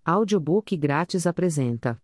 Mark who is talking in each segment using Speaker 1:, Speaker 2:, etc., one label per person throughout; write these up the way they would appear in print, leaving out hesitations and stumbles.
Speaker 1: Audiobook grátis apresenta.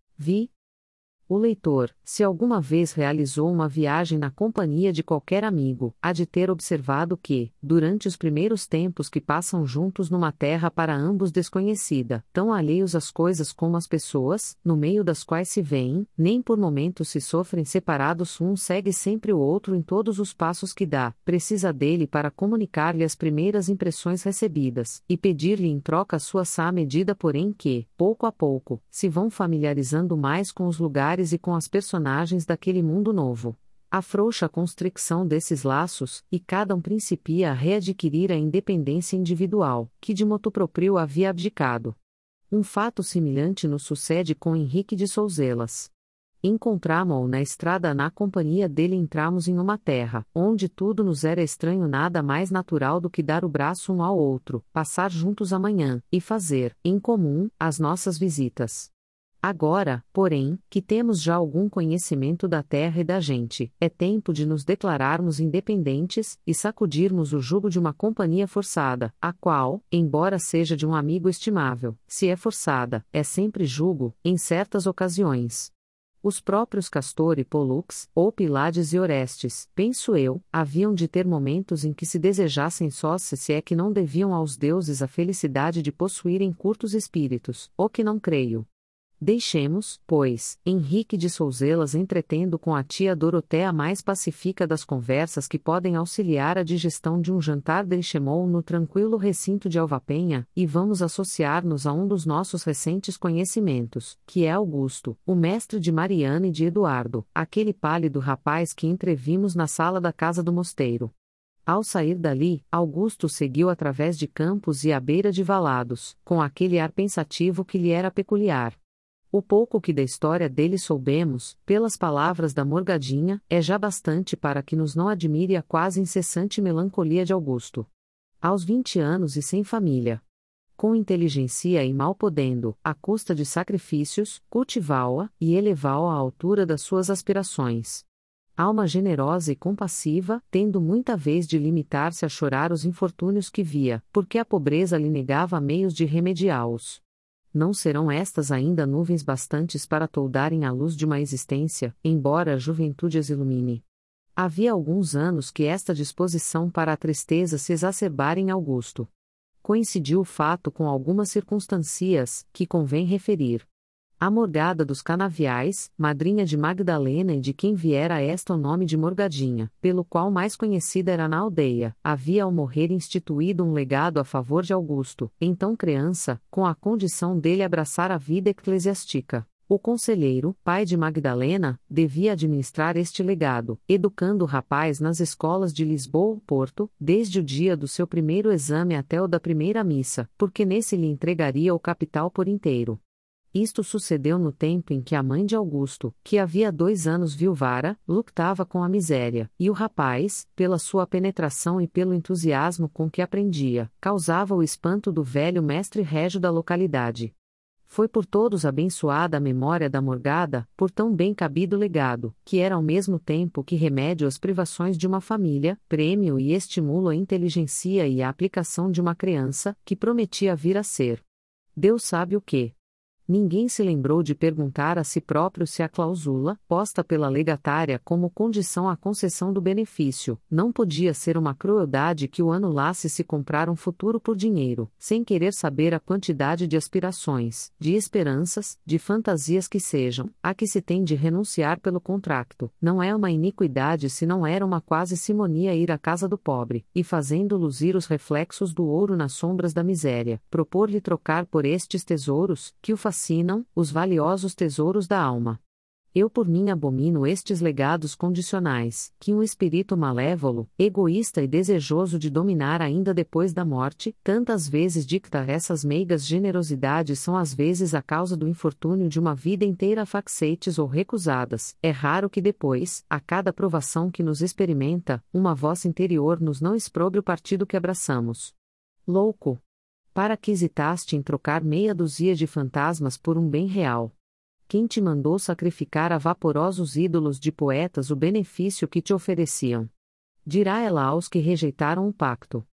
Speaker 1: O leitor, se alguma vez realizou uma viagem na companhia de qualquer amigo, há de ter observado que, durante os primeiros tempos que passam juntos numa terra para ambos desconhecida, tão alheios às coisas como às pessoas, no meio das quais se veem, nem por momentos se sofrem separados, um segue sempre o outro em todos os passos que dá, precisa dele para comunicar-lhe as primeiras impressões recebidas, e pedir-lhe em troca a sua sã medida, porém que, pouco a pouco, se vão familiarizando mais com os lugares e com as personagens daquele mundo novo. Afrouxa a constricção desses laços, e cada um principia a readquirir a independência individual, que de motu proprio havia abdicado. Um fato semelhante nos sucede com Henrique de Sousellas. Encontramo-o na estrada, na companhia dele entramos em uma terra, onde tudo nos era estranho, nada mais natural do que dar o braço um ao outro, passar juntos a manhã, e fazer, em comum, as nossas visitas. Agora, porém, que temos já algum conhecimento da terra e da gente, é tempo de nos declararmos independentes, e sacudirmos o jugo de uma companhia forçada, a qual, embora seja de um amigo estimável, se é forçada, é sempre jugo, em certas ocasiões. Os próprios Castor e Pólux, ou Pilades e Orestes, penso eu, haviam de ter momentos em que se desejassem sós, se é que não deviam aos deuses a felicidade de possuírem curtos espíritos, ou que não creio. Deixemos, pois, Henrique de Sousellas entretendo com a tia Dorotéa mais pacífica das conversas que podem auxiliar a digestão de um jantar deixemo-o no tranquilo recinto de Alvapenha, e vamos associar-nos a um dos nossos recentes conhecimentos, que é Augusto, o mestre de Mariana e de Eduardo, aquele pálido rapaz que entrevimos na sala da casa do mosteiro. Ao sair dali, Augusto seguiu através de campos e à beira de valados, com aquele ar pensativo que lhe era peculiar. O pouco que da história dele soubemos, pelas palavras da Morgadinha, é já bastante para que nos não admire a quase incessante melancolia de Augusto. Aos 20 anos e sem família. Com inteligência e mal podendo, à custa de sacrifícios, cultivá-la e elevá-la à altura das suas aspirações. Alma generosa e compassiva, tendo muita vez de limitar-se a chorar os infortúnios que via, porque a pobreza lhe negava meios de remediá-los. Não serão estas ainda nuvens bastantes para toldarem a luz de uma existência, embora a juventude as ilumine. Havia alguns anos que esta disposição para a tristeza se exacerbara em Augusto. Coincidiu o fato com algumas circunstâncias, que convém referir. A Morgada dos Canaviais, madrinha de Magdalena e de quem viera a esta o nome de Morgadinha, pelo qual mais conhecida era na aldeia, havia ao morrer instituído um legado a favor de Augusto, então criança, com a condição dele abraçar a vida eclesiástica. O conselheiro, pai de Magdalena, devia administrar este legado, educando o rapaz nas escolas de Lisboa ou Porto, desde o dia do seu primeiro exame até o da primeira missa, porque nesse lhe entregaria o capital por inteiro. Isto sucedeu no tempo em que a mãe de Augusto, que havia 2 anos viuvara, lutava com a miséria, e o rapaz, pela sua penetração e pelo entusiasmo com que aprendia, causava o espanto do velho mestre régio da localidade. Foi por todos abençoada a memória da Morgada, por tão bem cabido legado, que era ao mesmo tempo que remédio às privações de uma família, prêmio e estímulo à inteligência e à aplicação de uma criança, que prometia vir a ser. Deus sabe o que. Ninguém se lembrou de perguntar a si próprio se a cláusula, posta pela legatária como condição à concessão do benefício, não podia ser uma crueldade que o anulasse se comprar um futuro por dinheiro, sem querer saber a quantidade de aspirações, de esperanças, de fantasias que sejam, a que se tem de renunciar pelo contracto. Não é uma iniquidade se não era uma quase simonia ir à casa do pobre, e fazendo luzir os reflexos do ouro nas sombras da miséria, propor-lhe trocar por estes tesouros, que o fascinam, os valiosos tesouros da alma. Eu por mim abomino estes legados condicionais, que um espírito malévolo, egoísta e desejoso de dominar ainda depois da morte, tantas vezes dicta. Essas meigas generosidades são às vezes a causa do infortúnio de uma vida inteira facseites ou recusadas. É raro que depois, a cada provação que nos experimenta, uma voz interior nos não exprobre o partido que abraçamos. Louco! Para que hesitaste em trocar meia dúzia de fantasmas por um bem real? Quem te mandou sacrificar a vaporosos ídolos de poetas o benefício que te ofereciam? Dirá ela aos que rejeitaram o pacto.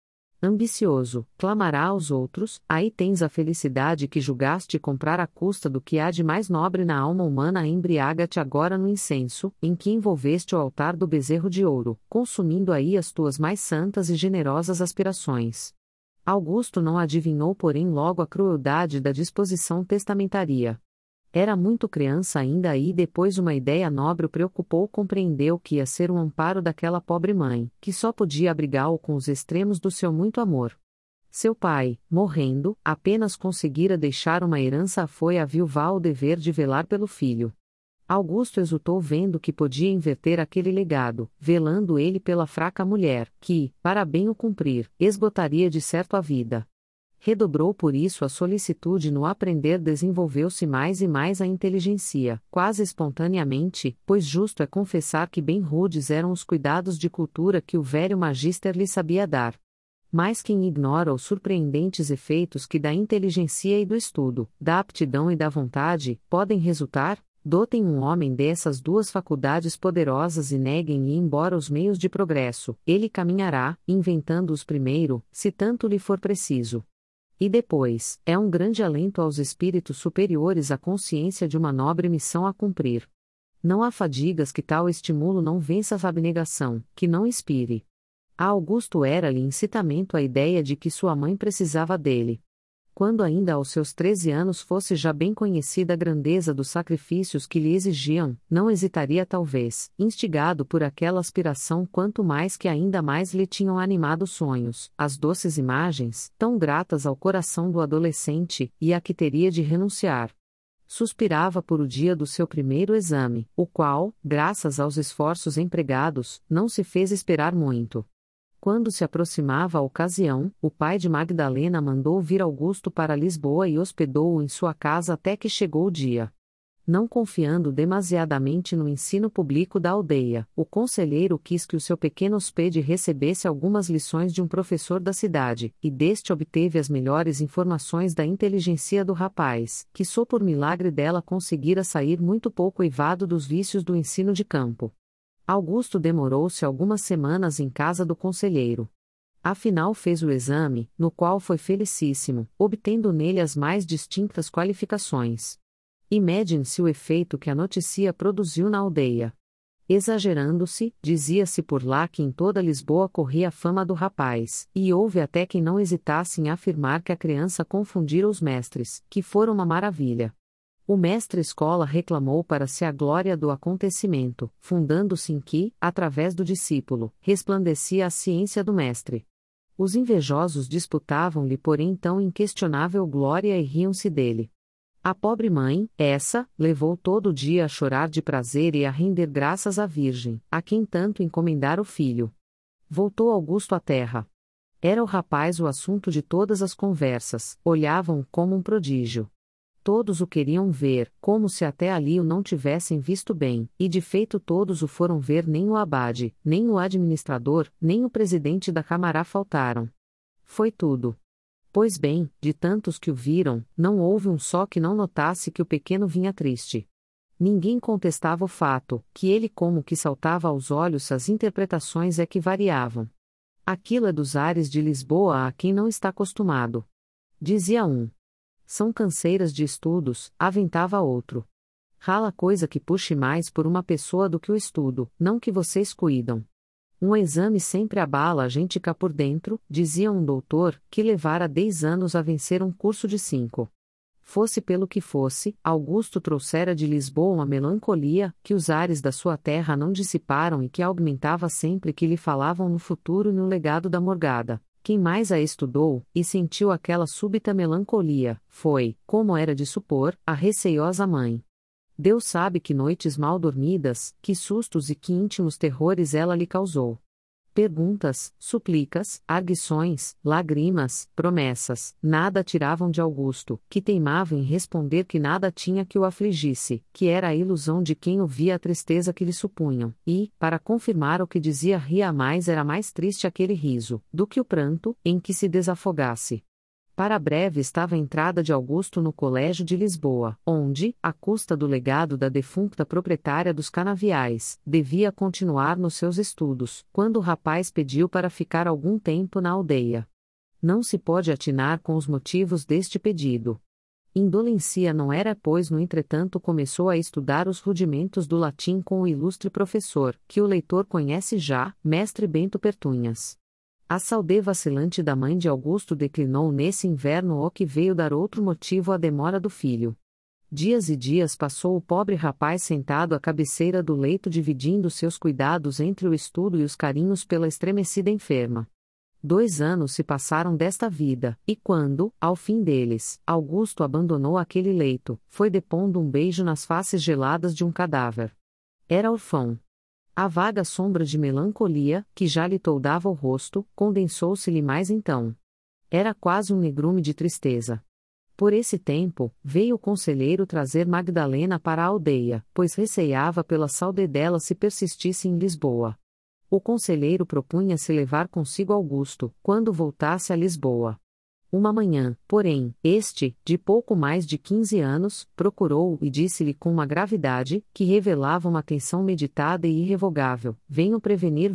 Speaker 1: Ambicioso, clamará aos outros: aí tens a felicidade que julgaste comprar à custa do que há de mais nobre na alma humana, embriaga-te agora no incenso, em que envolveste o altar do bezerro de ouro, consumindo aí as tuas mais santas e generosas aspirações. Augusto não adivinhou, porém, logo a crueldade da disposição testamentaria. Era muito criança ainda e depois uma ideia nobre o preocupou, compreendeu que ia ser um amparo daquela pobre mãe, que só podia abrigá-lo com os extremos do seu muito amor. Seu pai, morrendo, apenas conseguira deixar uma herança, foi a viúva o dever de velar pelo filho. Augusto exultou vendo que podia inverter aquele legado, velando ele pela fraca mulher, que, para bem o cumprir, esgotaria de certo a vida. Redobrou por isso a solicitude no aprender, desenvolveu-se mais e mais a inteligência, quase espontaneamente, pois justo é confessar que bem rudes eram os cuidados de cultura que o velho magíster lhe sabia dar. Mas quem ignora os surpreendentes efeitos que da inteligência e do estudo, da aptidão e da vontade, podem resultar? Dotem um homem dessas duas faculdades poderosas e neguem-lhe embora os meios de progresso, ele caminhará, inventando-os primeiro, se tanto lhe for preciso. E depois, é um grande alento aos espíritos superiores a consciência de uma nobre missão a cumprir. Não há fadigas que tal estímulo não vença a abnegação, que não inspire. A Augusto era-lhe incitamento a ideia de que sua mãe precisava dele. Quando ainda aos seus 13 anos fosse já bem conhecida a grandeza dos sacrifícios que lhe exigiam, não hesitaria talvez, instigado por aquela aspiração, quanto mais que ainda mais lhe tinham animado os sonhos, as doces imagens, tão gratas ao coração do adolescente, e a que teria de renunciar. Suspirava por o dia do seu primeiro exame, o qual, graças aos esforços empregados, não se fez esperar muito. Quando se aproximava a ocasião, o pai de Magdalena mandou vir Augusto para Lisboa e hospedou-o em sua casa até que chegou o dia. Não confiando demasiadamente no ensino público da aldeia, o conselheiro quis que o seu pequeno hóspede recebesse algumas lições de um professor da cidade, e deste obteve as melhores informações da inteligência do rapaz, que só por milagre dela conseguira sair muito pouco eivado dos vícios do ensino de campo. Augusto demorou-se algumas semanas em casa do conselheiro. Afinal fez o exame, no qual foi felicíssimo, obtendo nele as mais distintas qualificações. Imagine-se o efeito que a notícia produziu na aldeia. Exagerando-se, dizia-se por lá que em toda Lisboa corria a fama do rapaz, e houve até quem não hesitasse em afirmar que a criança confundira os mestres, que fora uma maravilha. O mestre-escola reclamou para si a glória do acontecimento, fundando-se em que, através do discípulo, resplandecia a ciência do mestre. Os invejosos disputavam-lhe porém tão inquestionável glória e riam-se dele. A pobre mãe, essa, levou todo o dia a chorar de prazer e a render graças à Virgem, a quem tanto encomendara o filho. Voltou Augusto à terra. Era o rapaz o assunto de todas as conversas, olhavam-o como um prodígio. Todos o queriam ver, como se até ali o não tivessem visto bem, e de feito todos o foram ver, nem o abade, nem o administrador, nem o presidente da Câmara faltaram. Foi tudo. Pois bem, de tantos que o viram, não houve um só que não notasse que o pequeno vinha triste. Ninguém contestava o fato, que ele como que saltava aos olhos, as interpretações é que variavam. Aquilo é dos ares de Lisboa a quem não está acostumado. Dizia um. São canseiras de estudos, aventava outro. Rala coisa que puxe mais por uma pessoa do que o estudo, não que vocês cuidam. Um exame sempre abala a gente cá por dentro, dizia um doutor, que levara 10 anos a vencer um curso de 5. Fosse pelo que fosse, Augusto trouxera de Lisboa uma melancolia, que os ares da sua terra não dissiparam e que aumentava sempre que lhe falavam no futuro e no legado da morgada. Quem mais a estudou, e sentiu aquela súbita melancolia, foi, como era de supor, a receiosa mãe. Deus sabe que noites mal dormidas, que sustos e que íntimos terrores ela lhe causou. Perguntas, súplicas, arguições, lágrimas, promessas, nada tiravam de Augusto, que teimava em responder que nada tinha que o afligisse, que era a ilusão de quem ouvia a tristeza que lhe supunham, e, para confirmar o que dizia, ria mais, era mais triste aquele riso, do que o pranto, em que se desafogasse. Para breve estava a entrada de Augusto no Colégio de Lisboa, onde, à custa do legado da defunta proprietária dos canaviais, devia continuar nos seus estudos, quando o rapaz pediu para ficar algum tempo na aldeia. Não se pode atinar com os motivos deste pedido. Indolência não era, pois, no entretanto começou a estudar os rudimentos do latim com o ilustre professor, que o leitor conhece já, mestre Bento Pertunhas. A saudade vacilante da mãe de Augusto declinou nesse inverno, o que veio dar outro motivo à demora do filho. Dias e dias passou o pobre rapaz sentado à cabeceira do leito, dividindo seus cuidados entre o estudo e os carinhos pela estremecida enferma. 2 anos se passaram desta vida, e quando, ao fim deles, Augusto abandonou aquele leito, foi depondo um beijo nas faces geladas de um cadáver. Era órfão. A vaga sombra de melancolia, que já lhe toldava o rosto, condensou-se-lhe mais então. Era quase um negrume de tristeza. Por esse tempo, veio o conselheiro trazer Magdalena para a aldeia, pois receava pela saudade dela se persistisse em Lisboa. O conselheiro propunha-se levar consigo Augusto, quando voltasse a Lisboa. Uma manhã, porém, este, de pouco mais de 15 anos, procurou-o e disse-lhe com uma gravidade, que revelava uma atenção meditada e irrevogável: venho prevenir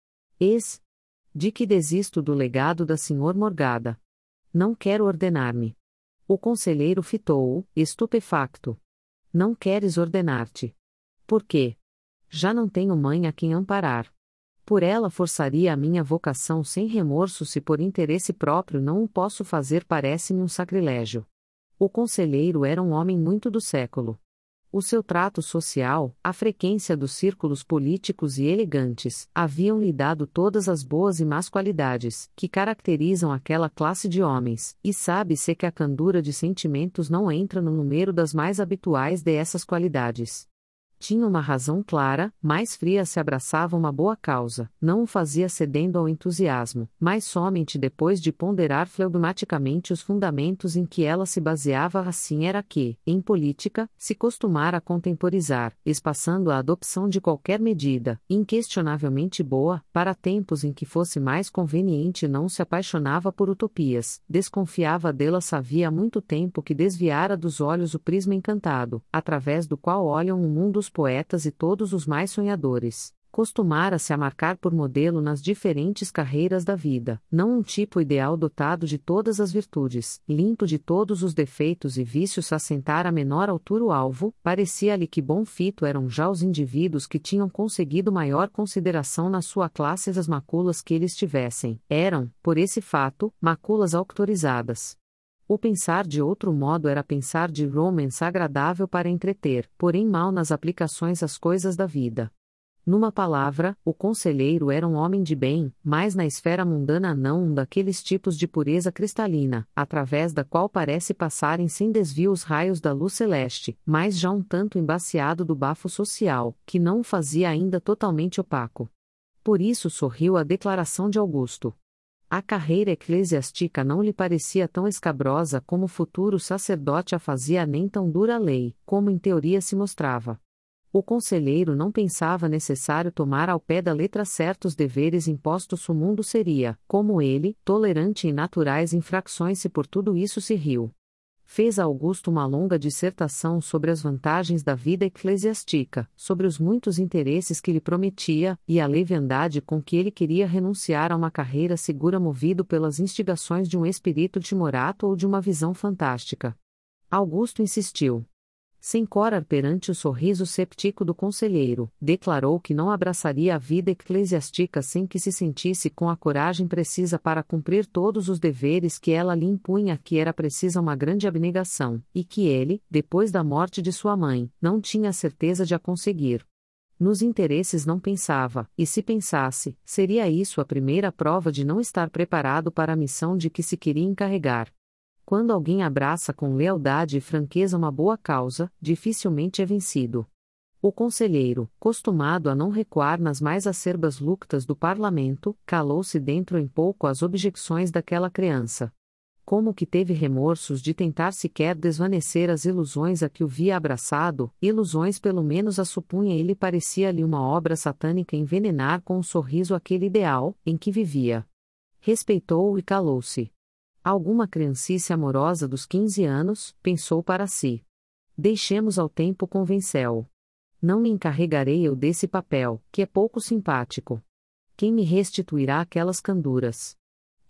Speaker 1: eis, de que desisto do legado da Sr. Morgada. Não quero ordenar-me. O conselheiro fitou-o, estupefacto. Não queres ordenar-te? Por quê? Já não tenho mãe a quem amparar. Por ela forçaria a minha vocação sem remorso, se por interesse próprio não o posso fazer, parece-me um sacrilégio. O conselheiro era um homem muito do século. O seu trato social, a frequência dos círculos políticos e elegantes, haviam-lhe dado todas as boas e más qualidades que caracterizam aquela classe de homens, e sabe-se que a candura de sentimentos não entra no número das mais habituais dessas qualidades. Tinha uma razão clara, mais fria se abraçava uma boa causa, não o fazia cedendo ao entusiasmo, mas somente depois de ponderar flegmaticamente os fundamentos em que ela se baseava. Assim era que, em política, se costumara contemporizar, espaçando a adopção de qualquer medida, inquestionavelmente boa, para tempos em que fosse mais conveniente. Não se apaixonava por utopias, desconfiava delas. Havia muito tempo que desviara dos olhos o prisma encantado, através do qual olham o mundo os poetas e todos os mais sonhadores. Costumara-se a marcar por modelo nas diferentes carreiras da vida, não um tipo ideal dotado de todas as virtudes, limpo de todos os defeitos e vícios. Assentar a menor altura o alvo, parecia-lhe que bom fito eram já os indivíduos que tinham conseguido maior consideração na sua classe. As maculas que eles tivessem, eram, por esse fato, maculas autorizadas. O pensar de outro modo era pensar de romance agradável para entreter, porém mal nas aplicações às coisas da vida. Numa palavra, o conselheiro era um homem de bem, mas na esfera mundana não um daqueles tipos de pureza cristalina, através da qual parece passarem sem desvio os raios da luz celeste, mas já um tanto embaciado do bafo social, que não o fazia ainda totalmente opaco. Por isso sorriu a declaração de Augusto. A carreira eclesiástica não lhe parecia tão escabrosa como o futuro sacerdote a fazia, nem tão dura a lei, como em teoria se mostrava. O conselheiro não pensava necessário tomar ao pé da letra certos deveres impostos. O mundo seria, como ele, tolerante em naturais infrações, se por tudo isso se riu. Fez a Augusto uma longa dissertação sobre as vantagens da vida eclesiástica, sobre os muitos interesses que lhe prometia, e a leviandade com que ele queria renunciar a uma carreira segura movido pelas instigações de um espírito timorato ou de uma visão fantástica. Augusto insistiu. Sem corar perante o sorriso séptico do conselheiro, declarou que não abraçaria a vida eclesiástica sem que se sentisse com a coragem precisa para cumprir todos os deveres que ela lhe impunha, que era precisa uma grande abnegação, e que ele, depois da morte de sua mãe, não tinha a certeza de a conseguir. Nos interesses não pensava, e se pensasse, seria isso a primeira prova de não estar preparado para a missão de que se queria encarregar. Quando alguém abraça com lealdade e franqueza uma boa causa, dificilmente é vencido. O conselheiro, costumado a não recuar nas mais acerbas lutas do parlamento, calou-se dentro em pouco às objeções daquela criança. Como que teve remorsos de tentar sequer desvanecer as ilusões a que o via abraçado, ilusões pelo menos a supunha ele. Parecia-lhe uma obra satânica envenenar com um sorriso aquele ideal, em que vivia. Respeitou-o e calou-se. Alguma criancice amorosa dos 15 anos, pensou para si. Deixemos ao tempo convencê-o. Não me encarregarei eu desse papel, que é pouco simpático. Quem me restituirá aquelas canduras?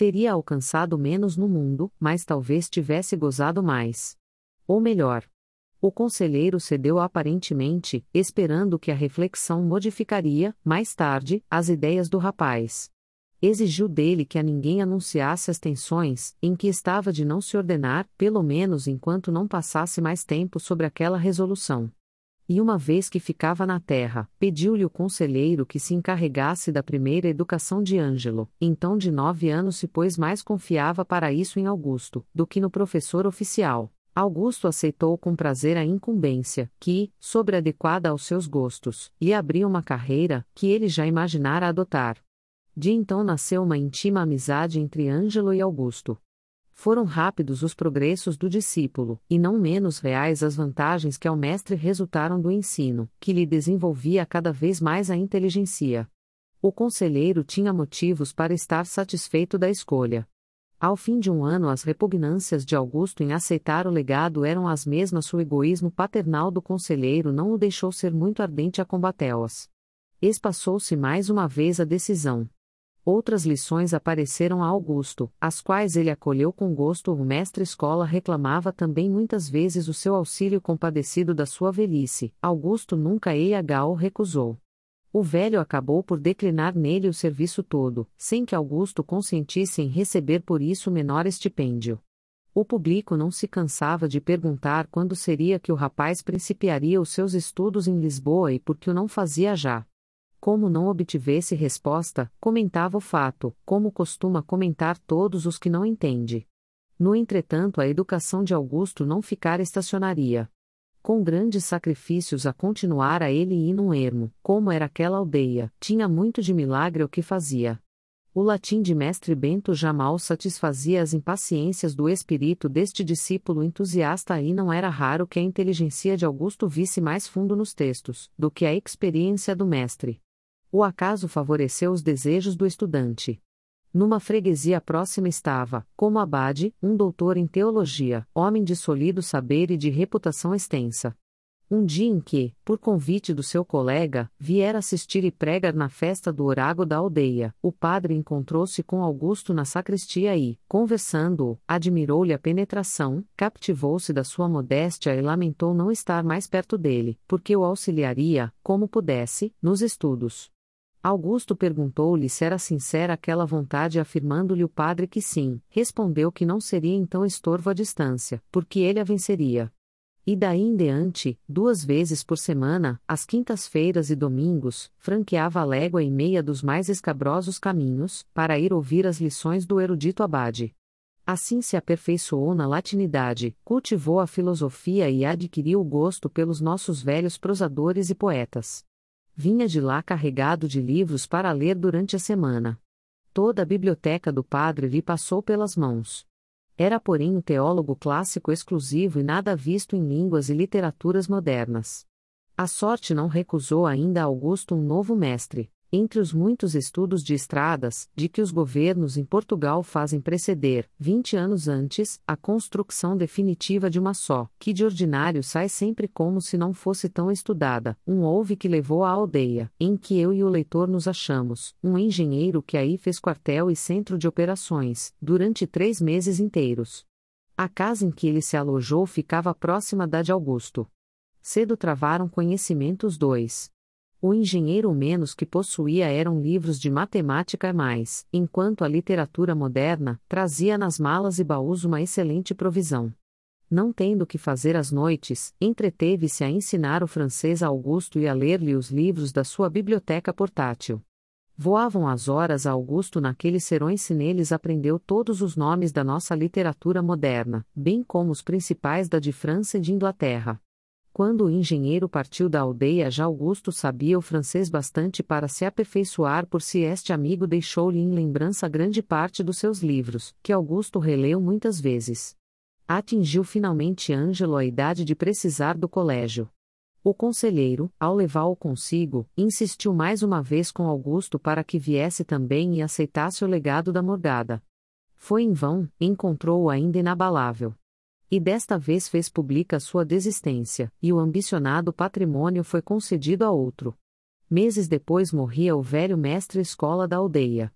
Speaker 1: Teria alcançado menos no mundo, mas talvez tivesse gozado mais. Ou melhor. O conselheiro cedeu aparentemente, esperando que a reflexão modificaria, mais tarde, as ideias do rapaz. Exigiu dele que a ninguém anunciasse as tensões, em que estava de não se ordenar, pelo menos enquanto não passasse mais tempo sobre aquela resolução. E uma vez que ficava na terra, pediu-lhe o conselheiro que se encarregasse da primeira educação de Ângelo, então de 9 anos, pois mais confiava para isso em Augusto, do que no professor oficial. Augusto aceitou com prazer a incumbência, que, sobreadequada aos seus gostos, lhe abria uma carreira, que ele já imaginara adotar. De então nasceu uma íntima amizade entre Ângelo e Augusto. Foram rápidos os progressos do discípulo, e não menos reais as vantagens que ao mestre resultaram do ensino, que lhe desenvolvia cada vez mais a inteligência. O conselheiro tinha motivos para estar satisfeito da escolha. Ao fim de um ano, as repugnâncias de Augusto em aceitar o legado eram as mesmas. O egoísmo paternal do conselheiro não o deixou ser muito ardente a combatê-las. Espaçou-se mais uma vez a decisão. Outras lições apareceram a Augusto, as quais ele acolheu com gosto. O mestre-escola reclamava também muitas vezes o seu auxílio, compadecido da sua velhice. Augusto nunca o recusou. O velho acabou por declinar nele o serviço todo, sem que Augusto consentisse em receber por isso menor estipêndio. O público não se cansava de perguntar quando seria que o rapaz principiaria os seus estudos em Lisboa e por que o não fazia já. Como não obtivesse resposta, comentava o fato, como costuma comentar todos os que não entende. No entretanto, a educação de Augusto não ficara estacionaria. Com grandes sacrifícios a continuara ele e num ermo, como era aquela aldeia, tinha muito de milagre o que fazia. O latim de mestre Bento já mal satisfazia as impaciências do espírito deste discípulo entusiasta, e não era raro que a inteligência de Augusto visse mais fundo nos textos, do que a experiência do mestre. O acaso favoreceu os desejos do estudante. Numa freguesia próxima estava, como abade, um doutor em teologia, homem de solido saber e de reputação extensa. Um dia em que, por convite do seu colega, viera assistir e pregar na festa do orago da aldeia, o padre encontrou-se com Augusto na sacristia e, conversando-o, admirou-lhe a penetração, captivou-se da sua modéstia e lamentou não estar mais perto dele, porque o auxiliaria, como pudesse, nos estudos. Augusto perguntou-lhe se era sincera aquela vontade, afirmando-lhe o padre que sim. Respondeu que não seria então estorvo à distância, porque ele a venceria. E daí em diante, 2 vezes por semana, às quintas-feiras e domingos, franqueava a légua e meia dos mais escabrosos caminhos, para ir ouvir as lições do erudito abade. Assim se aperfeiçoou na latinidade, cultivou a filosofia e adquiriu o gosto pelos nossos velhos prosadores e poetas. Vinha de lá carregado de livros para ler durante a semana. Toda a biblioteca do padre lhe passou pelas mãos. Era porém um teólogo clássico exclusivo e nada visto em línguas e literaturas modernas. A sorte não recusou ainda a Augusto um novo mestre. Entre os muitos estudos de estradas, de que os governos em Portugal fazem preceder, 20 anos antes, a construção definitiva de uma só, que de ordinário sai sempre como se não fosse tão estudada, houve que levou à aldeia, em que eu e o leitor nos achamos, um engenheiro que aí fez quartel e centro de operações, durante 3 meses inteiros. A casa em que ele se alojou ficava próxima da de Augusto. Cedo travaram conhecimento os dois. O engenheiro o menos que possuía eram livros de matemática e mais, enquanto a literatura moderna trazia nas malas e baús uma excelente provisão. Não tendo que fazer às noites, entreteve-se a ensinar o francês a Augusto e a ler-lhe os livros da sua biblioteca portátil. Voavam as horas a Augusto naqueles serões, se neles aprendeu todos os nomes da nossa literatura moderna, bem como os principais da de França e de Inglaterra. Quando o engenheiro partiu da aldeia, já Augusto sabia o francês bastante para se aperfeiçoar por si. Este amigo deixou-lhe em lembrança grande parte dos seus livros, que Augusto releu muitas vezes. Atingiu finalmente Ângelo a idade de precisar do colégio. O conselheiro, ao levá-lo consigo, insistiu mais uma vez com Augusto para que viesse também e aceitasse o legado da morgada. Foi em vão, encontrou-o ainda inabalável. E desta vez fez pública sua desistência, e o ambicionado patrimônio foi concedido a outro. Meses depois morria o velho mestre-escola da aldeia.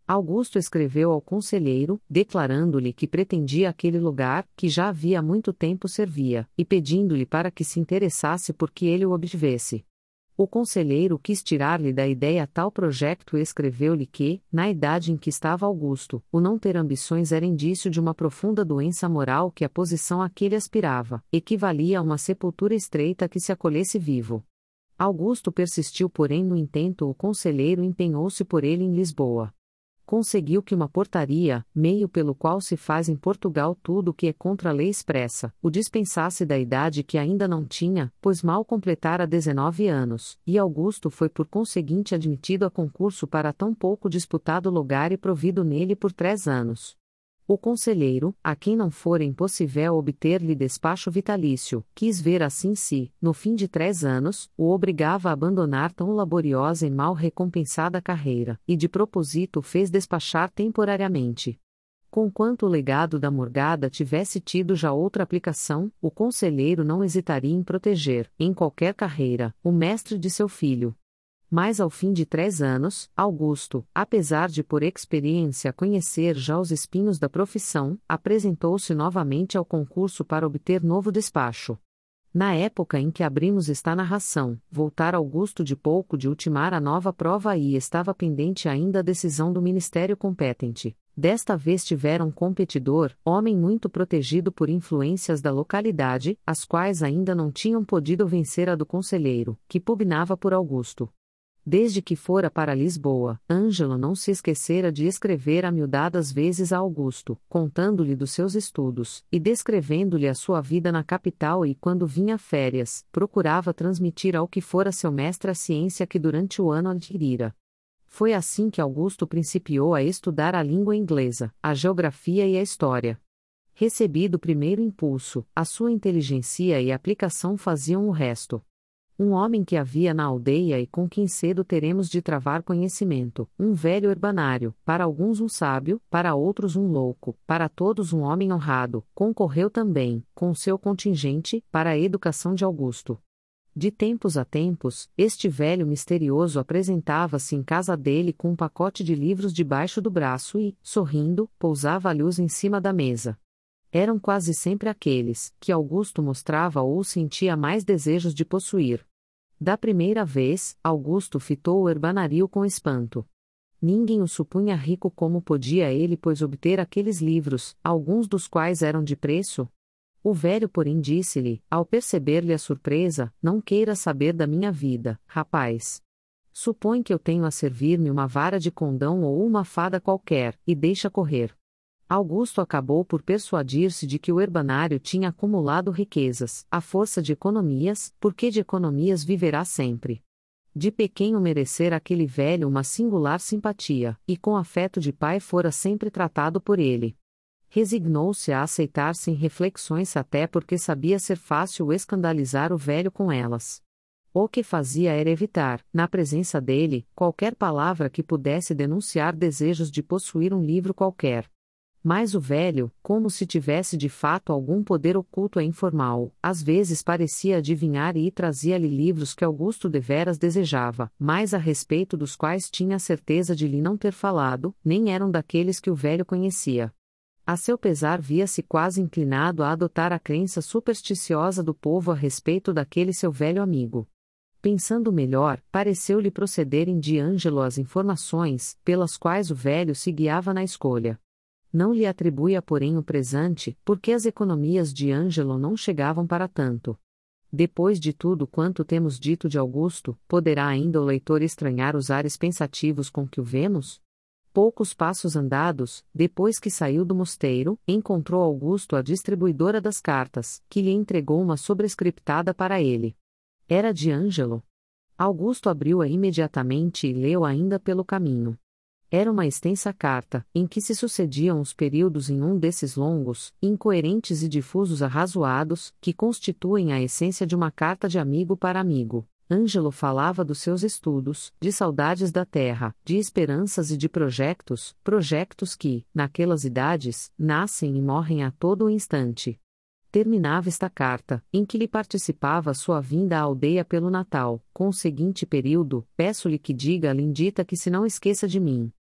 Speaker 1: Augusto escreveu ao conselheiro, declarando-lhe que pretendia aquele lugar, que já havia muito tempo servia, e pedindo-lhe para que se interessasse por que ele o obtivesse. O conselheiro quis tirar-lhe da ideia tal projeto e escreveu-lhe que, na idade em que estava Augusto, o não ter ambições era indício de uma profunda doença moral que a posição a que ele aspirava, equivalia a uma sepultura estreita que se acolhesse vivo. Augusto persistiu porém no intento. O conselheiro empenhou-se por ele em Lisboa. Conseguiu que uma portaria, meio pelo qual se faz em Portugal tudo o que é contra a lei expressa, o dispensasse da idade que ainda não tinha, pois mal completara 19 anos, e Augusto foi por conseguinte admitido a concurso para tão pouco disputado lugar e provido nele por 3 anos. O conselheiro, a quem não fora impossível obter-lhe despacho vitalício, quis ver assim se, no fim de 3 anos, o obrigava a abandonar tão laboriosa e mal recompensada carreira, e de propósito o fez despachar temporariamente. Conquanto o legado da morgada tivesse tido já outra aplicação, o conselheiro não hesitaria em proteger, em qualquer carreira, o mestre de seu filho. Mas ao fim de 3 anos, Augusto, apesar de por experiência conhecer já os espinhos da profissão, apresentou-se novamente ao concurso para obter novo despacho. Na época em que abrimos esta narração, voltara Augusto de pouco de ultimar a nova prova e estava pendente ainda a decisão do ministério competente. Desta vez tivera um competidor, homem muito protegido por influências da localidade, as quais ainda não tinham podido vencer a do conselheiro, que pugnava por Augusto. Desde que fora para Lisboa, Ângelo não se esquecera de escrever amiudadas vezes a Augusto, contando-lhe dos seus estudos, e descrevendo-lhe a sua vida na capital e quando vinha férias, procurava transmitir ao que fora seu mestre a ciência que durante o ano adquirira. Foi assim que Augusto principiou a estudar a língua inglesa, a geografia e a história. Recebido o primeiro impulso, a sua inteligência e aplicação faziam o resto. Um homem que havia na aldeia e com quem cedo teremos de travar conhecimento, um velho urbanário, para alguns um sábio, para outros um louco, para todos um homem honrado, concorreu também, com seu contingente, para a educação de Augusto. De tempos a tempos, este velho misterioso apresentava-se em casa dele com um pacote de livros debaixo do braço e, sorrindo, pousava-lhes em cima da mesa. Eram quase sempre aqueles, que Augusto mostrava ou sentia mais desejos de possuir. Da primeira vez, Augusto fitou o herbanário com espanto. Ninguém o supunha rico como podia ele pois obter aqueles livros, alguns dos quais eram de preço. O velho porém disse-lhe, ao perceber-lhe a surpresa, não queiras saber da minha vida, rapaz. Supõe que eu tenho a servir-me uma vara de condão ou uma fada qualquer, e deixa correr. Augusto acabou por persuadir-se de que o herbanário tinha acumulado riquezas, à força de economias, porque de economias viverá sempre. De pequeno merecera aquele velho uma singular simpatia, e com afeto de pai fora sempre tratado por ele. Resignou-se a aceitar sem reflexões até porque sabia ser fácil escandalizar o velho com elas. O que fazia era evitar, na presença dele, qualquer palavra que pudesse denunciar desejos de possuir um livro qualquer. Mas o velho, como se tivesse de fato algum poder oculto e informal, às vezes parecia adivinhar e trazia-lhe livros que Augusto deveras desejava, mas a respeito dos quais tinha a certeza de lhe não ter falado, nem eram daqueles que o velho conhecia. A seu pesar via-se quase inclinado a adotar a crença supersticiosa do povo a respeito daquele seu velho amigo. Pensando melhor, pareceu-lhe procederem de Ângelo as informações, pelas quais o velho se guiava na escolha. Não lhe atribuía porém o presente, porque as economias de Ângelo não chegavam para tanto. Depois de tudo quanto temos dito de Augusto, poderá ainda o leitor estranhar os ares pensativos com que o vemos? Poucos passos andados, depois que saiu do mosteiro, encontrou Augusto a distribuidora das cartas, que lhe entregou uma sobrescriptada para ele. Era de Ângelo. Augusto abriu-a imediatamente e leu ainda pelo caminho. Era uma extensa carta, em que se sucediam os períodos em um desses longos, incoerentes e difusos arrazoados, que constituem a essência de uma carta de amigo para amigo. Ângelo falava dos seus estudos, de saudades da terra, de esperanças e de projetos, projetos que, naquelas idades, nascem e morrem a todo o instante. Terminava esta carta, em que lhe participava sua vinda à aldeia pelo Natal, com o seguinte período: peço-lhe que diga a Lindita que se não esqueça de mim.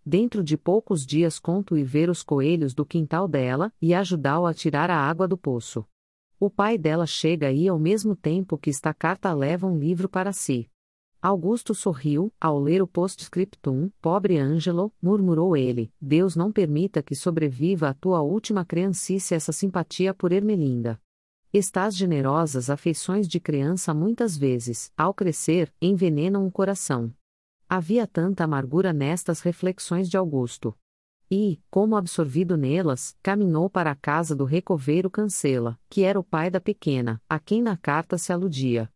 Speaker 1: Dentro de poucos dias conto ir ver os coelhos do quintal dela, e ajudá-o a tirar a água do poço. O pai dela chega e ao mesmo tempo que esta carta leva um livro para si. Augusto sorriu, ao ler o postscriptum. Pobre Ângelo, murmurou ele, Deus não permita que sobreviva à tua última criancice essa simpatia por Ermelinda. Estas generosas afeições de criança muitas vezes, ao crescer, envenenam o coração. Havia tanta amargura nestas reflexões de Augusto. E, como absorvido nelas, caminhou para a casa do recoveiro Cancela, que era o pai da pequena, a quem na carta se aludia.